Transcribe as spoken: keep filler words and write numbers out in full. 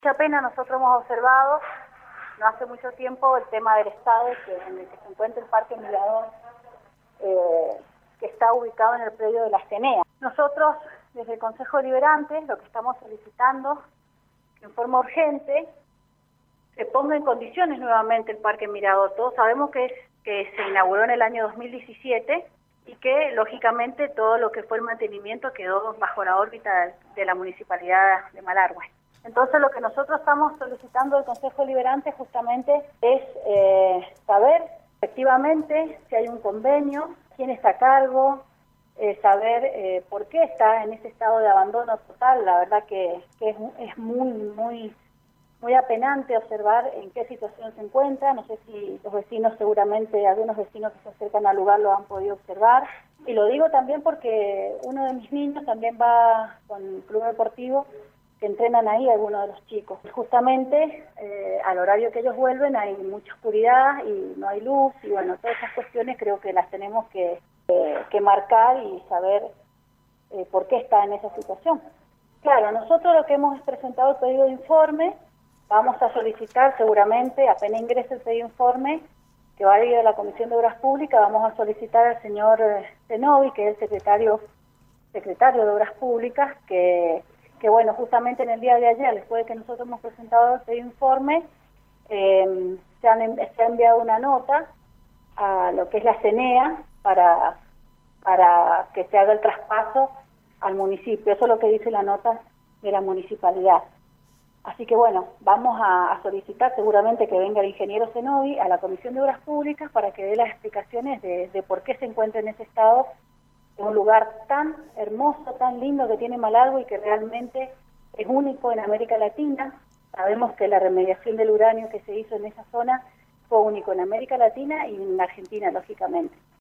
Mucha pena, nosotros hemos observado no hace mucho tiempo el tema del estado que, en el que se encuentra el Parque Mirador, eh, que está ubicado en el predio de la CENEA. Nosotros, desde el Consejo Deliberante, lo que estamos solicitando, que en forma urgente, se ponga en condiciones nuevamente el Parque Mirador. Todos sabemos que, es, que se inauguró en el año dos mil diecisiete y que, lógicamente, todo lo que fue el mantenimiento quedó bajo la órbita de la Municipalidad de Malargüe. Entonces, lo que nosotros estamos solicitando del Consejo Deliberante justamente es eh, saber efectivamente si hay un convenio, quién está a cargo, eh, saber eh, por qué está en ese estado de abandono total. La verdad que, que es, es muy, muy, muy apenante observar en qué situación se encuentra. No sé si los vecinos, seguramente algunos vecinos que se acercan al lugar lo han podido observar. Y lo digo también porque uno de mis niños también va con el club deportivo, que entrenan ahí algunos de los chicos. Justamente eh, al horario que ellos vuelven hay mucha oscuridad y no hay luz, y bueno, todas esas cuestiones creo que las tenemos que, eh, que marcar y saber eh, por qué está en esa situación. Claro, nosotros lo que hemos es presentado el pedido de informe, vamos a solicitar seguramente, apenas ingrese el pedido de informe, que va a ir a la Comisión de Obras Públicas, vamos a solicitar al señor Zenobi, que es el secretario, secretario de Obras Públicas, que que bueno, justamente en el día de ayer, después de que nosotros hemos presentado este informe, eh, se, han, se ha enviado una nota a lo que es la CENEA para, para que se haga el traspaso al municipio. Eso es lo que dice la nota de la municipalidad. Así que bueno, vamos a, a solicitar seguramente que venga el ingeniero Zenobi a la Comisión de Obras Públicas para que dé las explicaciones de, de por qué se encuentra en ese estado, en un lugar tan hermoso, tan lindo que tiene Malargüe y que realmente es único en América Latina. Sabemos que la remediación del uranio que se hizo en esa zona fue único en América Latina y en Argentina, lógicamente.